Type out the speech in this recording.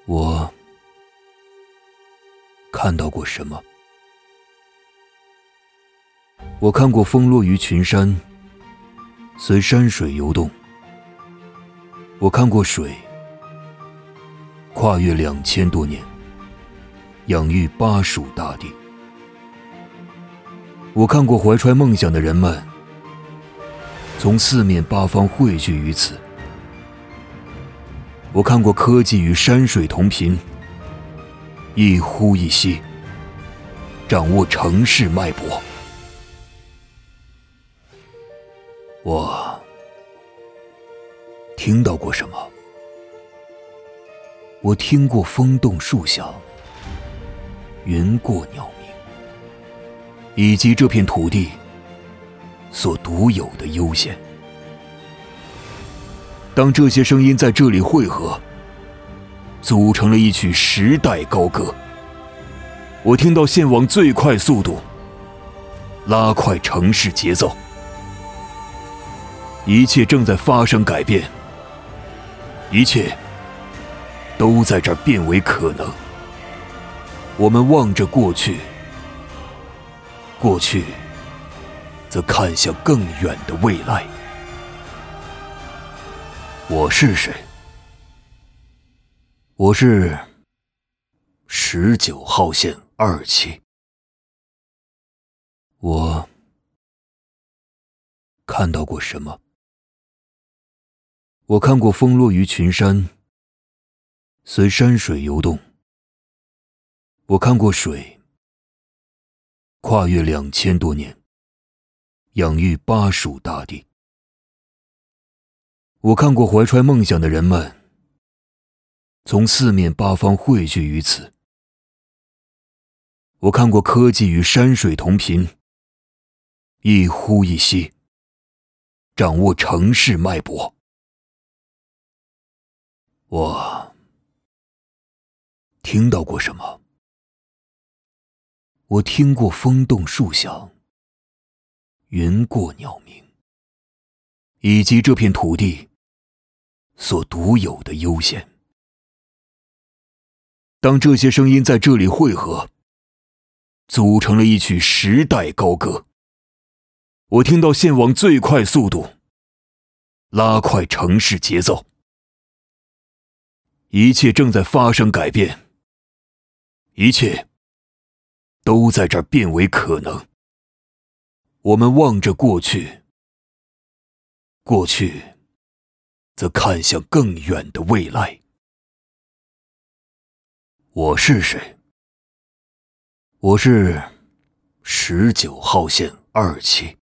我看到过什么？我看过风落于群山，随山水游动。我看过水跨越2000多年，养育巴蜀大地。我看过怀揣梦想的人们从四面八方汇聚于此。我看过科技与山水同频，一呼一吸，掌握城市脉搏。我听到过什么？我听过风动树响，云过鸟鸣，以及这片土地所独有的悠闲。当这些声音在这里汇合，组成了一曲时代高歌。我听到线网最快速度拉快城市节奏，一切正在发生改变，一切都在这儿变为可能。我们望着过去，过去则看向更远的未来。我是谁？我是19号线2期。我看到过什么？我看过风落于群山，随山水游动。我看过水跨越2000多年，养育巴蜀大地。我看过怀揣梦想的人们从四面八方汇聚于此。我看过科技与山水同频，一呼一吸，掌握城市脉搏。我听到过什么？我听过风动树响，云过鸟鸣，以及这片土地所独有的悠闲。当这些声音在这里汇合，组成了一曲时代高歌。我听到线网最快速度拉快城市节奏，一切正在发生改变，一切都在这儿变为可能。我们望着过去，过去则看向更远的未来。我是谁？我是19号线2期。